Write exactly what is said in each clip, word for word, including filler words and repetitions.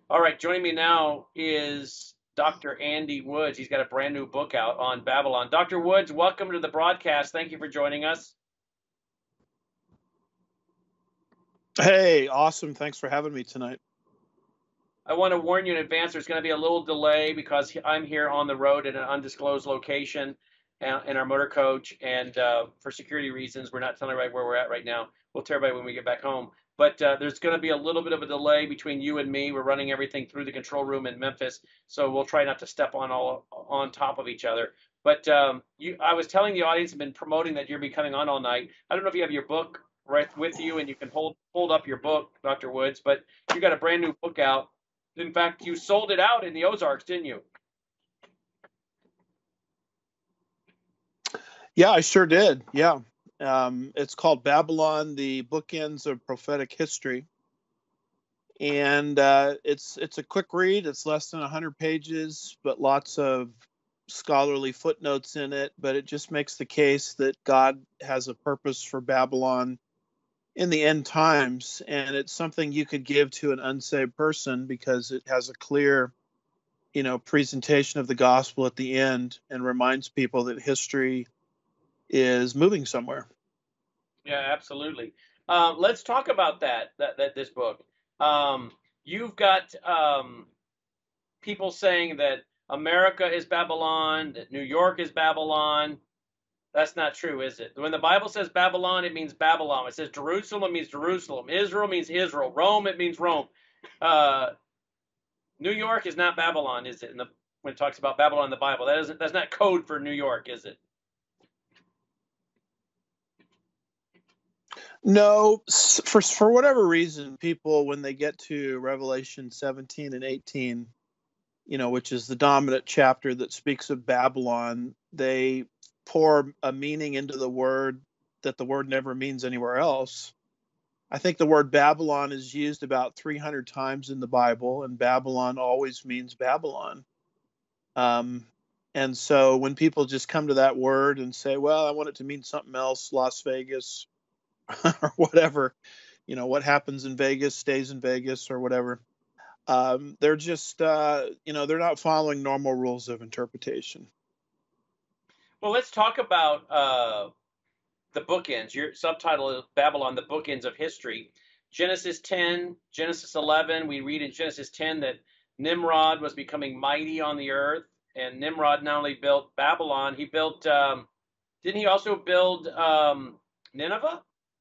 All right, joining me now is Doctor Andy Woods. He's got a brand new book out on Babylon. Doctor Woods, welcome to the broadcast. Thank you for joining us. Hey, awesome. Thanks for having me tonight. I want to warn you in advance, there's going to be a little delay because I'm here on the road at an undisclosed location uh, in our motor coach. And uh, for security reasons, we're not telling everybody where we're at right now. We'll tell everybody when we get back home. But uh, there's going to be a little bit of a delay between you and me. We're running everything through the control room in Memphis, so we'll try not to step on all on top of each other. But um, you, I was telling the audience, I've been promoting that you're be coming on all night. I don't know if you have your book right with you and you can hold hold up your book, Doctor Woods, but you got a brand new book out. In fact, you sold it out in the Ozarks, didn't you? Yeah, I sure did. Yeah. Um, it's called Babylon, the Bookends of Prophetic History. And uh, it's it's a quick read. It's less than one hundred pages, but lots of scholarly footnotes in it. But it just makes the case that God has a purpose for Babylon in the end times. And it's something you could give to an unsaved person because it has a clear, you know, presentation of the gospel at the end and reminds people that history is moving somewhere. Yeah, absolutely. Um, let's talk about that. That that this book. Um, you've got um, people saying that America is Babylon, that New York is Babylon. That's not true, is it? When the Bible says Babylon, it means Babylon. It says Jerusalem, it means Jerusalem. Israel means Israel. Rome, it means Rome. Uh, New York is not Babylon, is it? In the, when it talks about Babylon in the Bible, that isn't. That's not code for New York, is it? No, for for whatever reason, people when they get to Revelation seventeen and eighteen, you know, which is the dominant chapter that speaks of Babylon, they pour a meaning into the word that the word never means anywhere else. I think the word Babylon is used about three hundred times in the Bible, and Babylon always means Babylon. Um, and so when people just come to that word and say, well, I want it to mean something else, Las Vegas or whatever, you know, what happens in Vegas stays in Vegas or whatever. Um, they're just, uh, you know, they're not following normal rules of interpretation. Well, let's talk about uh, the bookends. Your subtitle is Babylon, the bookends of history. Genesis ten, Genesis eleven, we read in Genesis ten that Nimrod was becoming mighty on the earth. And Nimrod not only built Babylon, he built, um, didn't he also build um, Nineveh?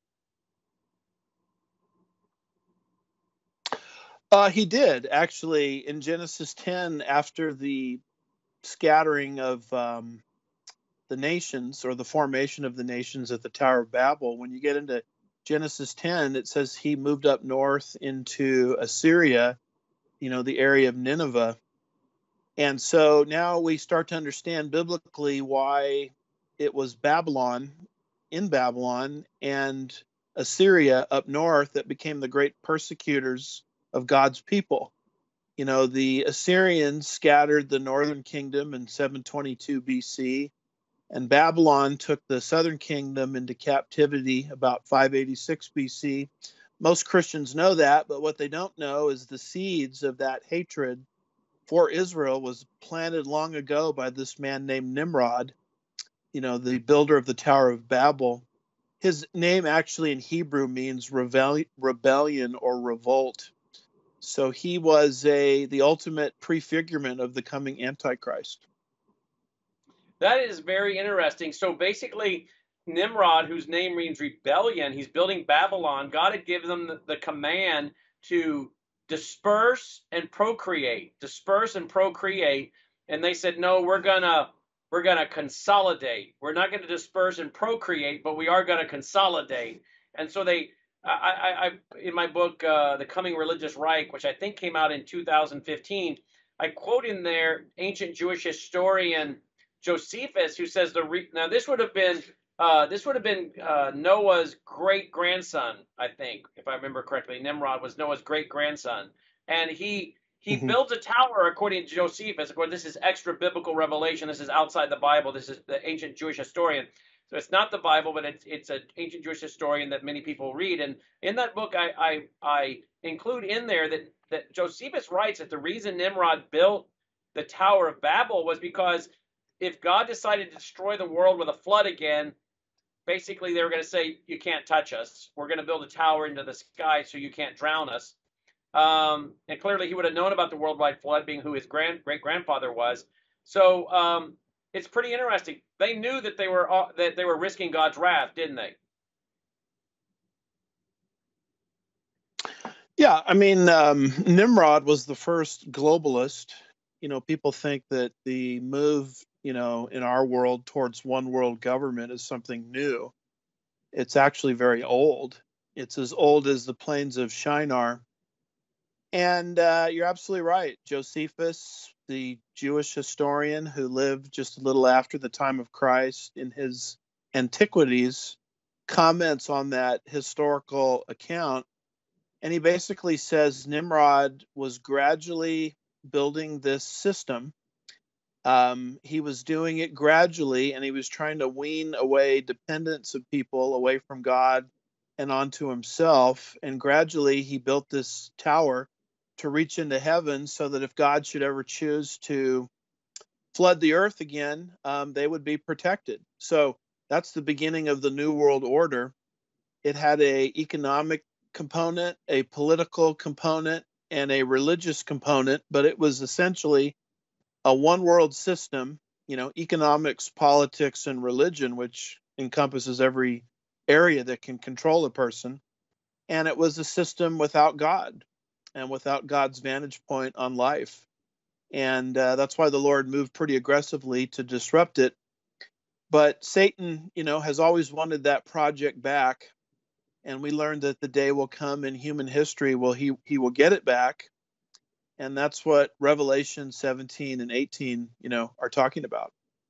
Uh, he did actually in Genesis ten after the scattering of um, the nations or the formation of the nations at the Tower of Babel. When you get into Genesis ten, it says he moved up north into Assyria, you know, the area of Nineveh. And so now we start to understand biblically why it was Babylon in Babylon and Assyria up north that became the great persecutors of God's people. You know, the Assyrians scattered the northern kingdom in seven twenty-two B C, and Babylon took the southern kingdom into captivity about five eighty-six B C. Most Christians know that, but what they don't know is the seeds of that hatred for Israel was planted long ago by this man named Nimrod, you know, the builder of the Tower of Babel. His name actually in Hebrew means rebellion, rebellion or revolt. So he was a the ultimate prefigurement of the coming Antichrist. That is very interesting. So basically, Nimrod, whose name means rebellion, he's building Babylon. God had given them the, the command to disperse and procreate, disperse and procreate, and they said, "No, we're gonna we're gonna consolidate. We're not going to disperse and procreate, but we are going to consolidate." And so they, I, I, I in my book, uh, "The Coming Religious Reich," which I think came out in two thousand fifteen, I quote in there ancient Jewish historian Josephus, who says the re- now this would have been uh, this would have been uh, Noah's great grandson, I think, if I remember correctly. Nimrod was Noah's great grandson, and he he Mm-hmm. builds a tower according to Josephus. Of course, this is extra biblical revelation. This is outside the Bible. This is the ancient Jewish historian. So it's not the Bible, but it's it's an ancient Jewish historian that many people read. And in that book, I I, I include in there that that Josephus writes that the reason Nimrod built the Tower of Babel was because if God decided to destroy the world with a flood again, basically they were going to say, you can't touch us. We're going to build a tower into the sky so you can't drown us. Um, and clearly he would have known about the worldwide flood, being who his grand great-grandfather was. So um, it's pretty interesting. They knew that they were uh, that they were risking God's wrath, didn't they? Yeah, I mean, um, Nimrod was the first globalist. You know, people think that the move, you know, in our world towards one world government is something new. It's actually very old. It's as old as the plains of Shinar. And uh, you're absolutely right. Josephus, the Jewish historian who lived just a little after the time of Christ, in his Antiquities, comments on that historical account. And he basically says Nimrod was gradually building this system. Um, he was doing it gradually, and he was trying to wean away dependence of people away from God and onto himself. And gradually he built this tower to reach into heaven so that if God should ever choose to flood the earth again, um, they would be protected. So that's the beginning of the New World Order. It had a economic component, a political component, and a religious component, but it was essentially a one world system, you know, economics, politics, and religion, which encompasses every area that can control a person. And it was a system without God and without God's vantage point on life. And uh, that's why the Lord moved pretty aggressively to disrupt it. But Satan, you know, has always wanted that project back. And we learned that the day will come in human history where he, he will get it back. And that's what Revelation seventeen and eighteen, you know, are talking about.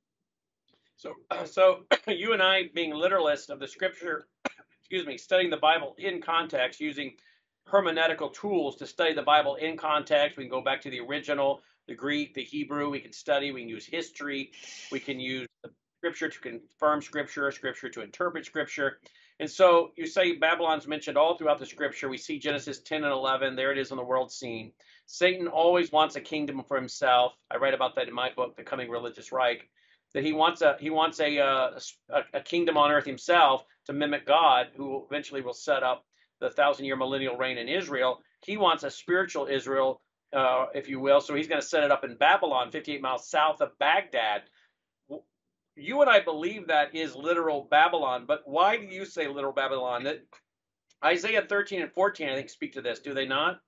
So, so you and I, being literalists of the scripture, excuse me, studying the Bible in context, using hermeneutical tools to study the Bible in context. We can go back to the original, the Greek, the Hebrew. We can study. We can use history. We can use the scripture to confirm scripture, scripture to interpret scripture. And so you say Babylon's mentioned all throughout the scripture. We see Genesis ten and eleven. There it is on the world scene. Satan always wants a kingdom for himself. I write about that in my book, The Coming Religious Reich, that he wants a he wants a, uh, a, a kingdom on earth himself to mimic God, who eventually will set up the thousand-year millennial reign in Israel. He wants a spiritual Israel, uh, if you will. So he's going to set it up in Babylon, fifty-eight miles south of Baghdad. You and I believe that is literal Babylon, but why do you say literal Babylon? That Isaiah thirteen and fourteen, I think, speak to this, do they not?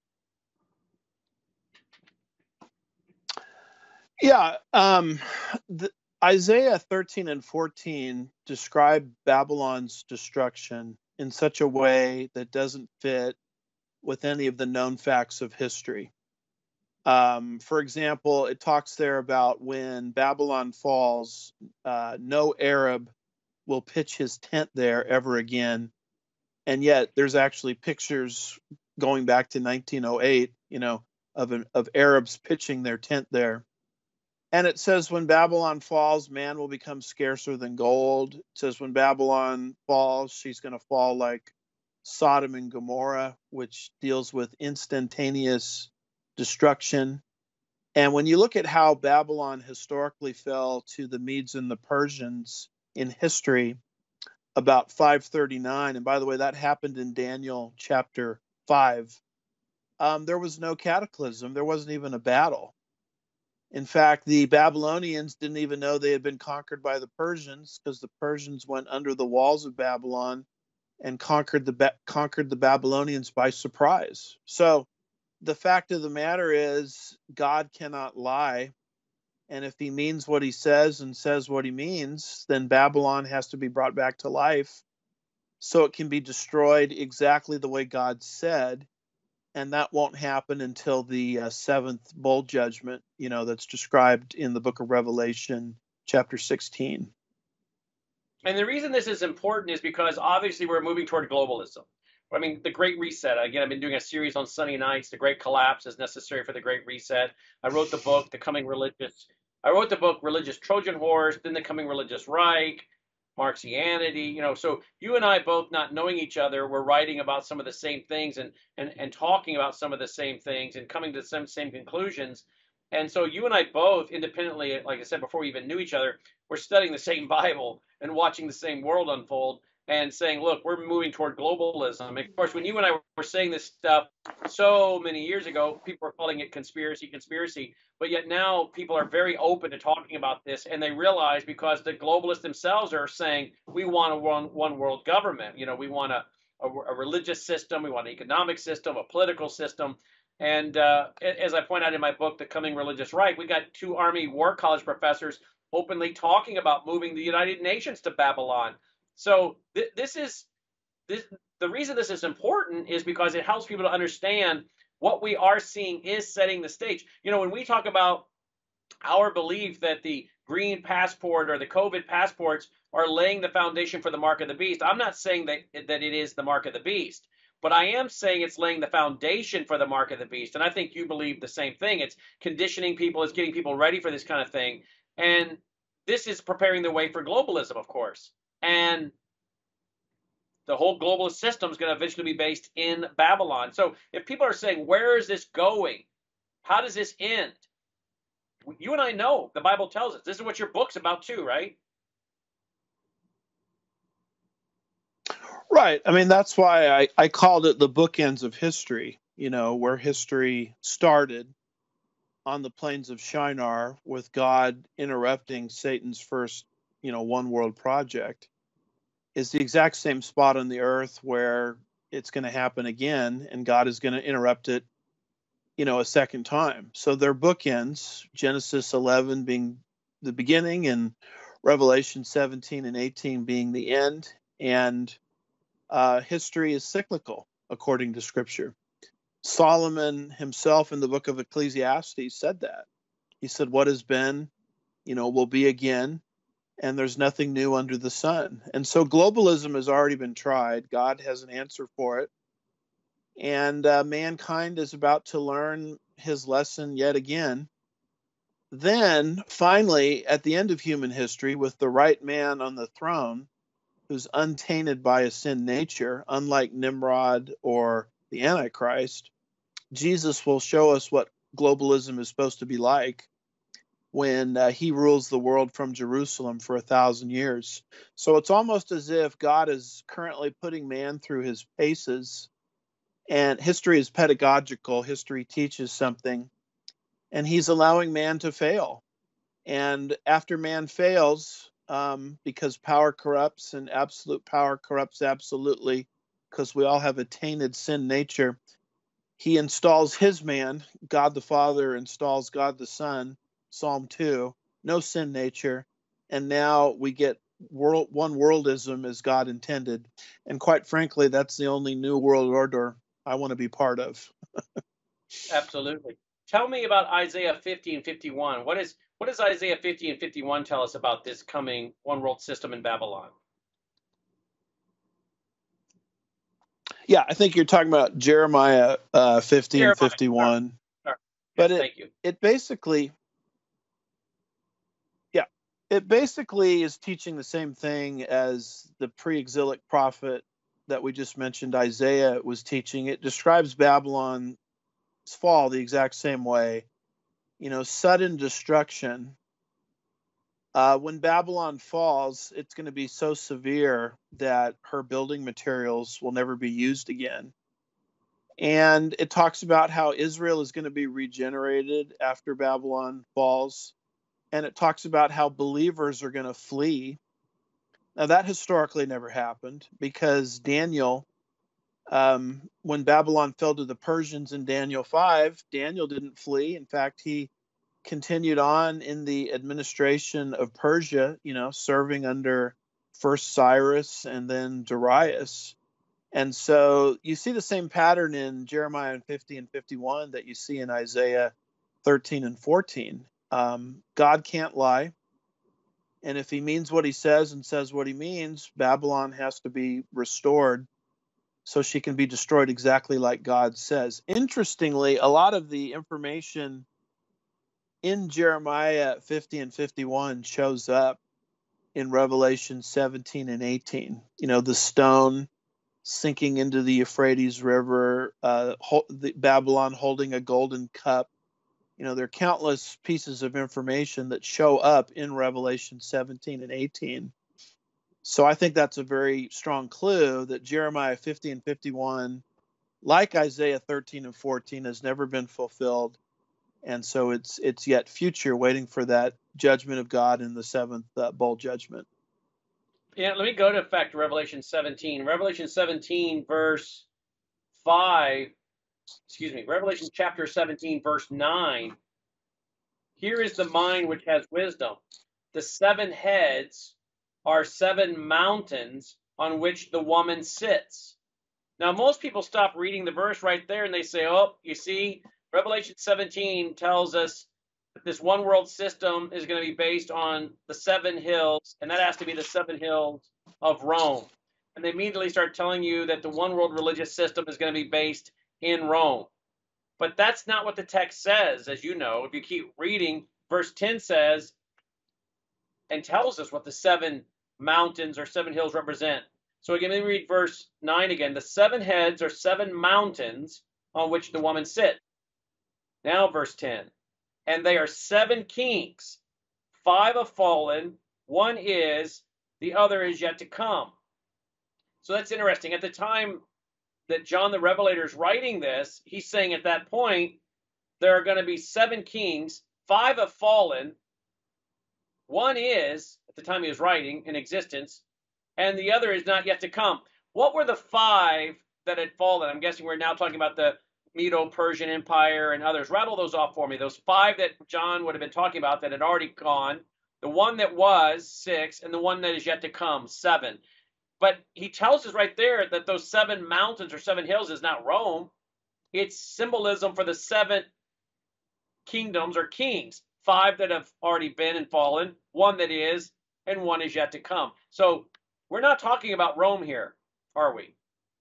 Yeah, um, the, Isaiah thirteen and fourteen describe Babylon's destruction in such a way that doesn't fit with any of the known facts of history. Um, for example, it talks there about when Babylon falls, uh, no Arab will pitch his tent there ever again. And yet there's actually pictures going back to nineteen oh eight, you know, of, an, of Arabs pitching their tent there. And it says when Babylon falls, man will become scarcer than gold. It says when Babylon falls, she's going to fall like Sodom and Gomorrah, which deals with instantaneous destruction. And when you look at how Babylon historically fell to the Medes and the Persians in history, about five thirty-nine, and by the way, that happened in Daniel chapter five, um, there was no cataclysm. There wasn't even a battle. In fact, the Babylonians didn't even know they had been conquered by the Persians, because the Persians went under the walls of Babylon and conquered the ba- conquered the Babylonians by surprise. So the fact of the matter is, God cannot lie. And if he means what he says and says what he means, then Babylon has to be brought back to life so it can be destroyed exactly the way God said. And that won't happen until the uh, seventh bowl judgment, you know, that's described in the book of Revelation, chapter sixteen. And the reason this is important is because obviously we're moving toward globalism. I mean, the Great Reset. Again, I've been doing a series on Sunday nights. The Great Collapse is necessary for the Great Reset. I wrote the book, The Coming Religious. I wrote the book, Religious Trojan Horse, then The Coming Religious Reich. Marxianity, you know, so you and I both not knowing each other, we're writing about some of the same things and and and talking about some of the same things and coming to some same conclusions. And so you and I both independently, like I said before we even knew each other, we're studying the same Bible and watching the same world unfold and saying, look, we're moving toward globalism. And of course, when you and I were saying this stuff so many years ago, people were calling it conspiracy, conspiracy. But yet now people are very open to talking about this, and they realize because the globalists themselves are saying we want a one, one world government. You know, we want a, a, a religious system, we want an economic system, a political system. And uh, as I point out in my book, The Coming Religious Right, we got two Army War College professors openly talking about moving the United Nations to Babylon. So th- this is this. The reason this is important is because it helps people to understand what we are seeing is setting the stage. You know, when we talk about our belief that the green passport or the COVID passports are laying the foundation for the mark of the beast, I'm not saying that, that it is the mark of the beast, but I am saying it's laying the foundation for the mark of the beast. And I think you believe the same thing. It's conditioning people, it's getting people ready for this kind of thing. And this is preparing the way for globalism, of course. And the whole globalist system is going to eventually be based in Babylon. So if people are saying, where is this going? How does this end? You and I know the Bible tells us. This is what your book's about too, right? Right. I mean, that's why I, I called it the bookends of history, you know, where history started on the plains of Shinar with God interrupting Satan's first, you know, one world project, is the exact same spot on the earth where it's going to happen again, and God is going to interrupt it, you know, a second time. So they're bookends, Genesis eleven being the beginning and Revelation seventeen and eighteen being the end. And uh, history is cyclical, according to Scripture. Solomon himself in the book of Ecclesiastes said that. He said, what has been, you know, will be again, and there's nothing new under the sun. And so globalism has already been tried. God has an answer for it. And uh, mankind is about to learn his lesson yet again. Then, finally, at the end of human history, with the right man on the throne, who's untainted by a sin nature, unlike Nimrod or the Antichrist, Jesus will show us what globalism is supposed to be like when uh, he rules the world from Jerusalem for a thousand years. So it's almost as if God is currently putting man through his paces, and history is pedagogical. History teaches something, and he's allowing man to fail. And after man fails, um, because power corrupts and absolute power corrupts absolutely, because we all have a tainted sin nature, he installs his man. God the Father installs God the Son, Psalm two, no sin nature. And now we get world, one worldism as God intended. And quite frankly, that's the only new world order I want to be part of. Absolutely. Tell me about Isaiah fifty and fifty-one. What is what does Isaiah fifty and fifty-one tell us about this coming one world system in Babylon? Yeah, I think you're talking about Jeremiah uh, fifty Jeremiah, and fifty-one. Sorry. Sorry. But yes, it, thank you. it basically, yeah, it basically is teaching the same thing as the pre-exilic prophet that we just mentioned, Isaiah, was teaching. It describes Babylon's fall the exact same way. You know, sudden destruction. Uh, when Babylon falls, it's going to be so severe that her building materials will never be used again. And it talks about how Israel is going to be regenerated after Babylon falls. And it talks about how believers are going to flee. Now, that historically never happened because Daniel, um, when Babylon fell to the Persians in Daniel five, Daniel didn't flee. In fact, he continued on in the administration of Persia, you know, serving under first Cyrus and then Darius. And so you see the same pattern in Jeremiah fifty and fifty-one that you see in Isaiah thirteen and fourteen. Um, God can't lie. And if he means what he says and says what he means, Babylon has to be restored so she can be destroyed exactly like God says. Interestingly, a lot of the information in Jeremiah fifty and fifty-one shows up in Revelation seventeen and eighteen. You know, the stone sinking into the Euphrates River, uh, ho- the Babylon holding a golden cup. You know, there are countless pieces of information that show up in Revelation seventeen and eighteen. So I think that's a very strong clue that Jeremiah fifty and fifty-one, like Isaiah thirteen and fourteen, has never been fulfilled. And so it's it's yet future, waiting for that judgment of God in the seventh uh, bowl judgment. Yeah, let me go to effect Revelation seventeen. Revelation seventeen, verse five, excuse me, Revelation chapter seventeen, verse nine. Here is the mind which has wisdom. The seven heads are seven mountains on which the woman sits. Now, most people stop reading the verse right there and they say, oh, you see, Revelation seventeen tells us that this one world system is going to be based on the seven hills, and that has to be the seven hills of Rome. And they immediately start telling you that the one world religious system is going to be based in Rome. But that's not what the text says, as you know. If you keep reading, verse ten says and tells us what the seven mountains or seven hills represent. So again, let me read verse nine again. The seven heads are seven mountains on which the woman sits. Now verse ten. And they are seven kings. Five have fallen, one is, the other is yet to come. So that's interesting. At the time that John the Revelator is writing this, he's saying at that point, there are going to be seven kings, five have fallen, one is, at the time he was writing, in existence, and the other is not yet to come. What were the five that had fallen? I'm guessing we're now talking about the Medo-Persian Empire and others. Rattle those off for me. Those five that John would have been talking about that had already gone, the one that was, six, and the one that is yet to come, seven. But he tells us right there that those seven mountains or seven hills is not Rome. It's symbolism for the seven kingdoms or kings. Five that have already been and fallen, one that is, and one is yet to come. So we're not talking about Rome here, are we?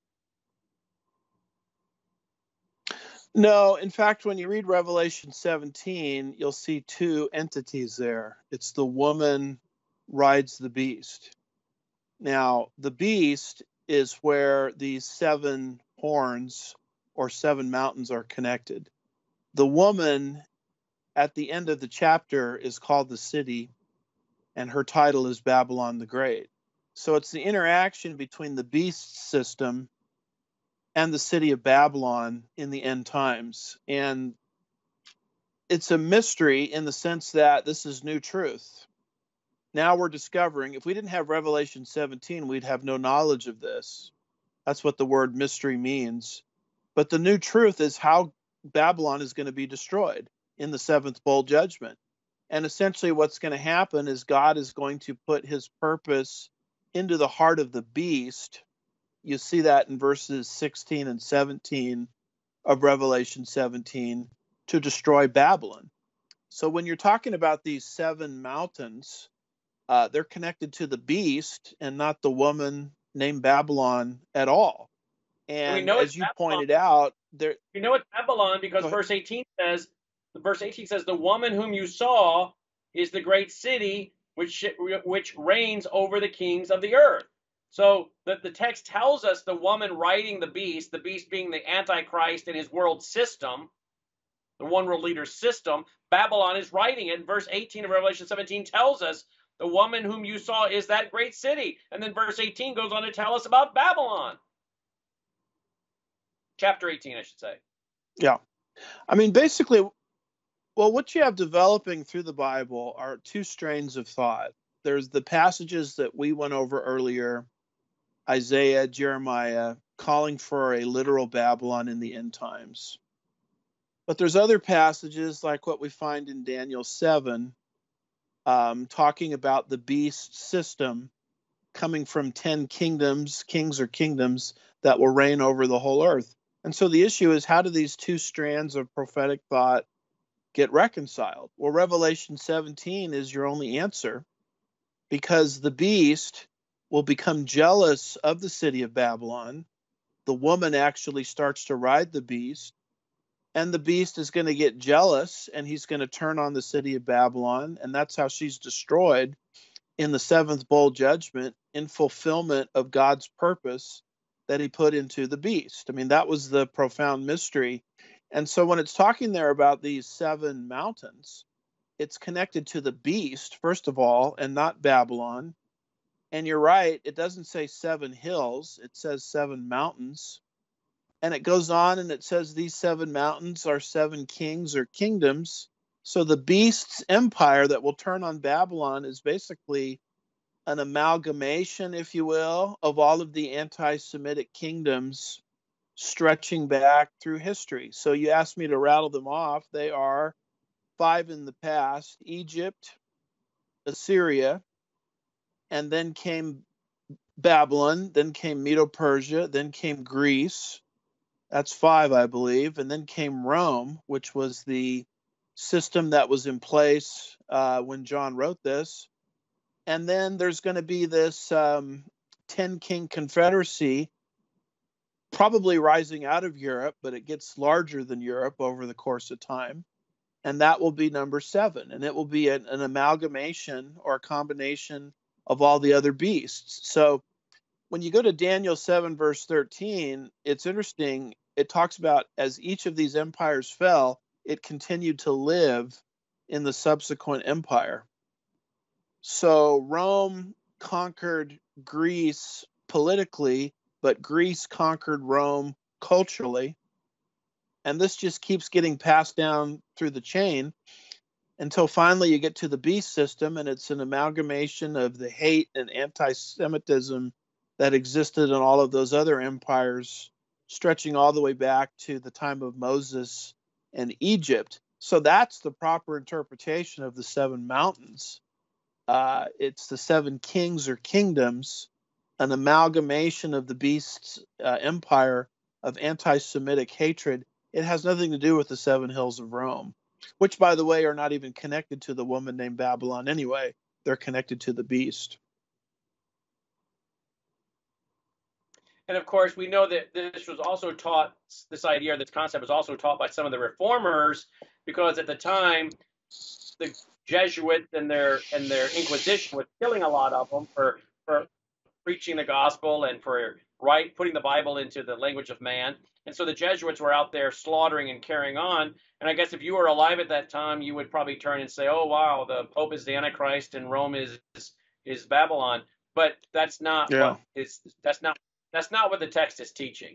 No, in fact, when you read Revelation seventeen, you'll see two entities there. It's the woman rides the beast. Now, the beast is where these seven horns or seven mountains are connected. The woman at the end of the chapter is called the city, and her title is Babylon the Great. So it's the interaction between the beast system and the city of Babylon in the end times. And it's a mystery in the sense that this is new truth. Now we're discovering, if we didn't have Revelation seventeen, we'd have no knowledge of this. That's what the word mystery means. But the new truth is how Babylon is going to be destroyed in the seventh bowl judgment. And essentially what's going to happen is God is going to put his purpose into the heart of the beast. You see that in verses sixteen and seventeen of Revelation seventeen, to destroy Babylon. So when you're talking about these seven mountains, uh, they're connected to the beast and not the woman named Babylon at all. And we know as you Babylon. pointed out, there. You know it's Babylon because verse eighteen says, verse eighteen says, the woman whom you saw is the great city which which reigns over the kings of the earth. So the, the text tells us the woman riding the beast, the beast being the Antichrist and his world system, the one world leader system, Babylon is riding it. And verse eighteen of Revelation seventeen tells us the woman whom you saw is that great city. And then verse eighteen goes on to tell us about Babylon. Chapter eighteen, I should say. Yeah. I mean, basically, well, what you have developing through the Bible are two strains of thought. There's the passages that we went over earlier, Isaiah, Jeremiah, calling for a literal Babylon in the end times. But there's other passages like what we find in Daniel seven, um, talking about the beast system coming from ten kingdoms, kings or kingdoms that will reign over the whole earth. And so the issue is, how do these two strands of prophetic thought get reconciled? Well, Revelation seventeen is your only answer, because the beast will become jealous of the city of Babylon. The woman actually starts to ride the beast, and the beast is going to get jealous, and he's going to turn on the city of Babylon, and that's how she's destroyed in the seventh bowl judgment in fulfillment of God's purpose that he put into the beast. I mean, that was the profound mystery. And so when it's talking there about these seven mountains, it's connected to the beast, first of all, and not Babylon. And you're right, it doesn't say seven hills, it says seven mountains. And it goes on and it says these seven mountains are seven kings or kingdoms. So the beast's empire that will turn on Babylon is basically an amalgamation, if you will, of all of the anti-Semitic kingdoms stretching back through history. So you asked me to rattle them off. They are five in the past: Egypt, Assyria, and then came Babylon, then came Medo-Persia, then came Greece. That's five, I believe. And then came Rome, which was the system that was in place uh, when John wrote this. And then there's going to be this um, ten-king confederacy, probably rising out of Europe, but it gets larger than Europe over the course of time. And that will be number seven. And it will be an, an amalgamation or a combination of all the other beasts. So when you go to Daniel seven, verse thirteen, it's interesting. It talks about as each of these empires fell, it continued to live in the subsequent empire. So Rome conquered Greece politically, but Greece conquered Rome culturally. And this just keeps getting passed down through the chain until finally you get to the beast system, and it's an amalgamation of the hate and anti-Semitism that existed in all of those other empires, stretching all the way back to the time of Moses and Egypt. So that's the proper interpretation of the seven mountains. Uh, it's the seven kings or kingdoms, an amalgamation of the beast's uh, empire of anti-Semitic hatred. It has nothing to do with the seven hills of Rome, which, by the way, are not even connected to the woman named Babylon anyway. They're connected to the beast. And of course, we know that this was also taught, this idea, this concept was also taught by some of the reformers, because at the time, the Jesuits and their and their Inquisition was killing a lot of them for, for preaching the gospel and for right putting the Bible into the language of man. And so the Jesuits were out there slaughtering and carrying on. And I guess if you were alive at that time, you would probably turn and say, oh, wow, the Pope is the Antichrist and Rome is is Babylon. But that's not Yeah. what is that's not that's not what the text is teaching.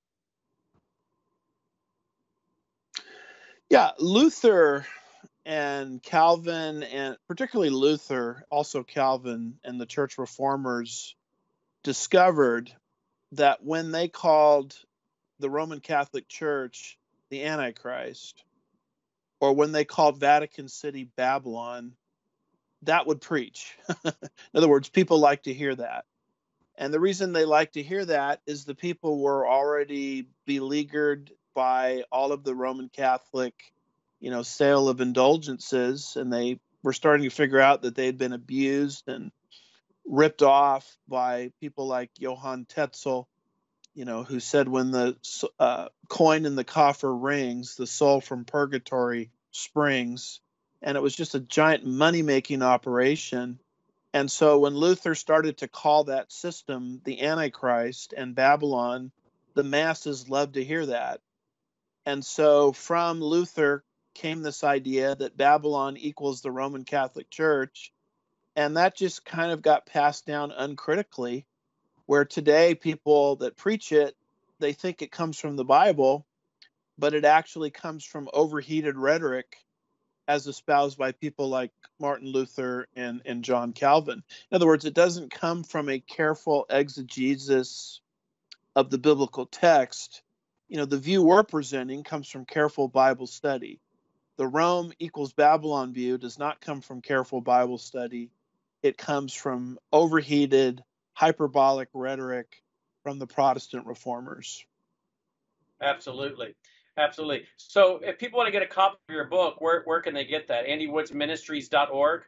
Yeah, Luther and Calvin, and particularly Luther, also Calvin and the church reformers, discovered that when they called the Roman Catholic Church the Antichrist, or when they called Vatican City Babylon, that would preach. In other words, people like to hear that. And the reason they like to hear that is the people were already beleaguered by all of the Roman Catholic, you know, sale of indulgences, and they were starting to figure out that they'd been abused and ripped off by people like Johann Tetzel, you know, who said when the uh, coin in the coffer rings, the soul from purgatory springs. And it was just a giant money-making operation. And so when Luther started to call that system the Antichrist and Babylon, the masses loved to hear that. And so from Luther came this idea that Babylon equals the Roman Catholic Church. And that just kind of got passed down uncritically, where today people that preach it, they think it comes from the Bible, but it actually comes from overheated rhetoric as espoused by people like Martin Luther and, and John Calvin. In other words, it doesn't come from a careful exegesis of the biblical text. You know, the view we're presenting comes from careful Bible study. The Rome equals Babylon view does not come from careful Bible study. It comes from overheated, hyperbolic rhetoric from the Protestant reformers. Absolutely. Absolutely. So if people want to get a copy of your book, where, where can they get that? Andy Woods Ministries dot org?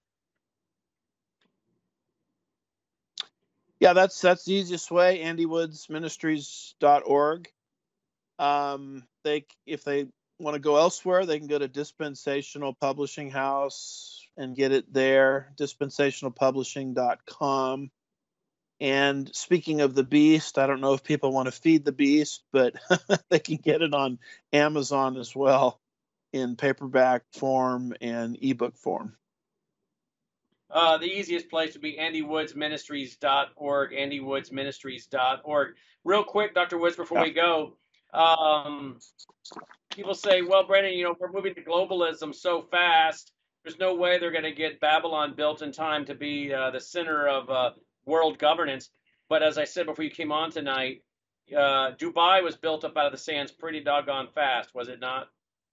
Yeah, that's that's the easiest way, Andy Woods Ministries dot org. Um, they if they want to go elsewhere, they can go to Dispensational Publishing House, and get it there, dispensational publishing dot com. And speaking of the beast, I don't know if people want to feed the beast, but they can get it on Amazon as well in paperback form and ebook form. Uh, the easiest place would be andy woods ministries dot org, andy woods ministries dot org. Real quick, Doctor Woods, before Yeah. we go, um, people say, well, Brandon, you know, we're moving to globalism so fast. There's no way they're going to get Babylon built in time to be uh, the center of uh, world governance. But as I said before you came on tonight, uh, Dubai was built up out of the sands pretty doggone fast, was it not?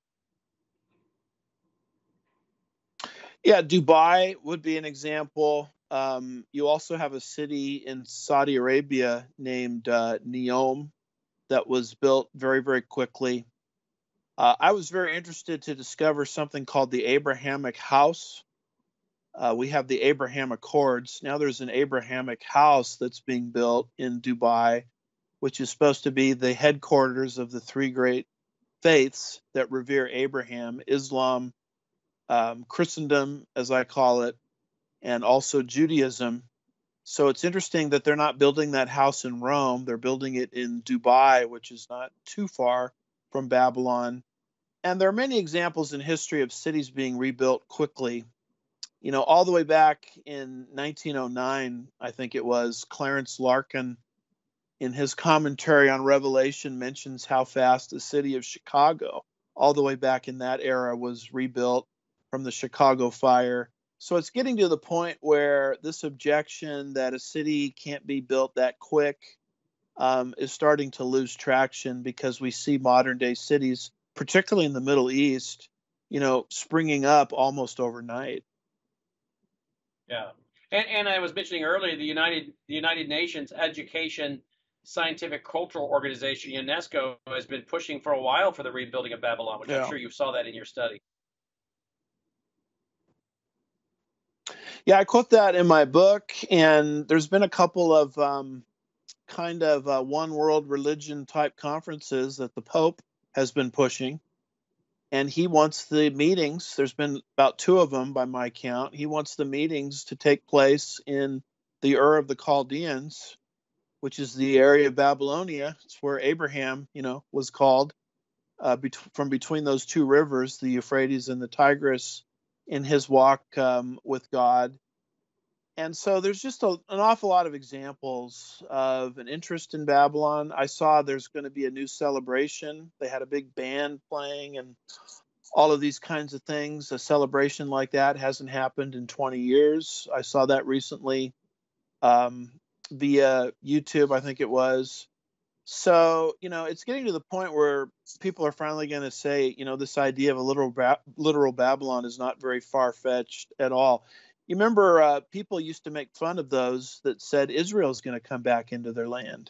Yeah, Dubai would be an example. Um, you also have a city in Saudi Arabia named uh, Neom that was built very, very quickly. Uh, I was very interested to discover something called the Abrahamic House. Uh, we have the Abraham Accords. Now there's an Abrahamic house that's being built in Dubai, which is supposed to be the headquarters of the three great faiths that revere Abraham: Islam, um, Christendom, as I call it, and also Judaism. So it's interesting that they're not building that house in Rome. They're building it in Dubai, which is not too far from Babylon. And there are many examples in history of cities being rebuilt quickly. You know, all the way back in nineteen oh nine, I think it was, Clarence Larkin, in his commentary on Revelation, mentions how fast the city of Chicago, all the way back in that era, was rebuilt from the Chicago fire. So it's getting to the point where this objection that a city can't be built that quick um, is starting to lose traction, because we see modern day cities, particularly in the Middle East, you know, springing up almost overnight. Yeah. And, and I was mentioning earlier, the United the United Nations Education, Scientific, Cultural Organization, UNESCO, has been pushing for a while for the rebuilding of Babylon, which Yeah. I'm sure you saw that in your study. Yeah, I quote that in my book, and there's been a couple of um, kind of uh, one world religion type conferences that the Pope has been pushing. And he wants the meetings, there's been about two of them by my count, he wants the meetings to take place in the Ur of the Chaldeans, which is the area of Babylonia. It's where Abraham, you know, was called uh, bet- from between those two rivers, the Euphrates and the Tigris, in his walk um, with God. And so there's just a, an awful lot of examples of an interest in Babylon. I saw there's going to be a new celebration. They had a big band playing and all of these kinds of things. A celebration like that hasn't happened in twenty years. I saw that recently um, via YouTube, I think it was. So, you know, it's getting to the point where people are finally going to say, you know, this idea of a literal, ba- literal Babylon is not very far-fetched at all. You remember uh, people used to make fun of those that said Israel's going to come back into their land.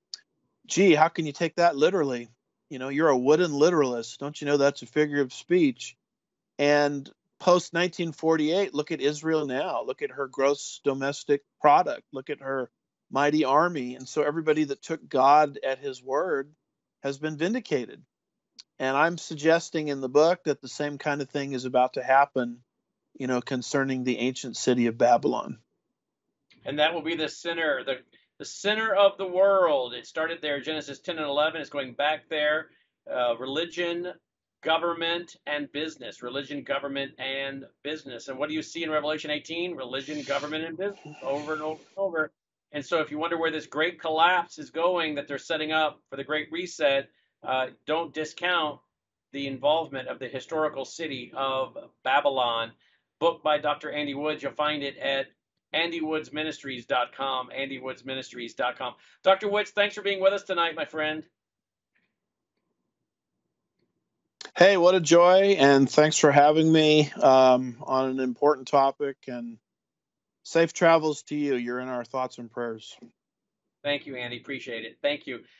Gee, how can you take that literally? You know, you're a wooden literalist. Don't you know that's a figure of speech? And post nineteen forty-eight, look at Israel now. Look at her gross domestic product. Look at her mighty army. And so everybody that took God at his word has been vindicated. And I'm suggesting in the book that the same kind of thing is about to happen, you know, concerning the ancient city of Babylon. And that will be the center, the, the center of the world. It started there, Genesis ten and eleven. It's going back there. Uh, religion, government, and business. Religion, government, and business. And what do you see in Revelation eighteen? Religion, government, and business, over and over and over. And so if you wonder where this great collapse is going that they're setting up for the Great Reset, uh, don't discount the involvement of the historical city of Babylon. Book by Doctor Andy Woods. You'll find it at andy woods ministries dot com, andy woods ministries dot com. Doctor Woods, thanks for being with us tonight, my friend. Hey, what a joy, and thanks for having me um, on an important topic, and safe travels to you. You're in our thoughts and prayers. Thank you, Andy. Appreciate it. Thank you.